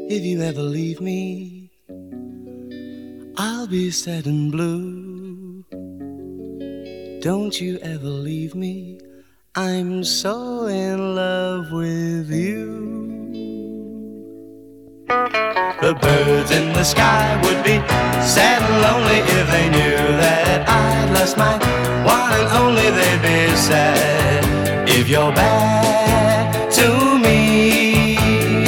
If you ever leave me, I'll be sad and blue. Don't you ever leave me, I'm so in love with you. The birds in the sky would be sad and lonely if they knew that I'd lost my one and only. They'd be sad if you're bad to me.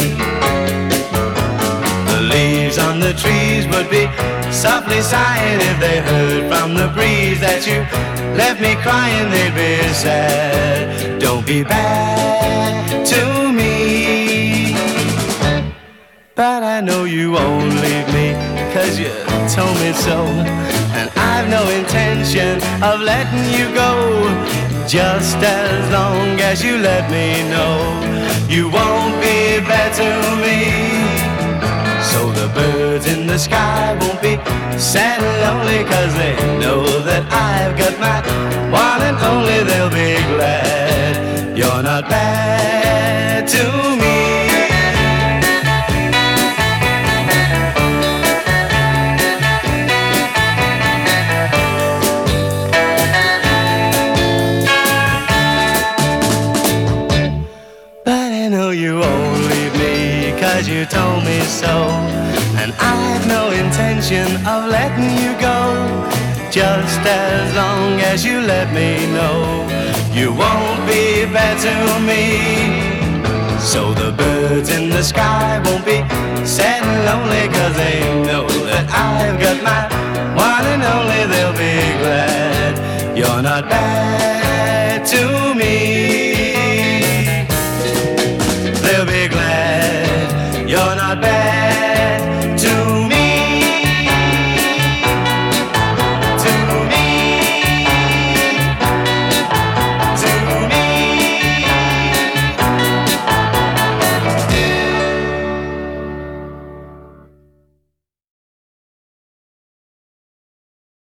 The leaves on the trees would be softly sighing if they heard from the breeze that you left me crying. They'd be sad. Don't be bad to me. But I know you won't leave me, 'cause you told me so. And I've no intention of letting you go, just as long as you let me know you won't be bad to me. So the birds in the sky won't be sad and lonely, 'cause they know that I've got my one and only. They'll be glad you're not bad to me. You won't leave me, 'cause you told me so. And I've no intention of letting you go, just as long as you let me know you won't be bad to me. So the birds in the sky won't be sad and lonely, 'cause they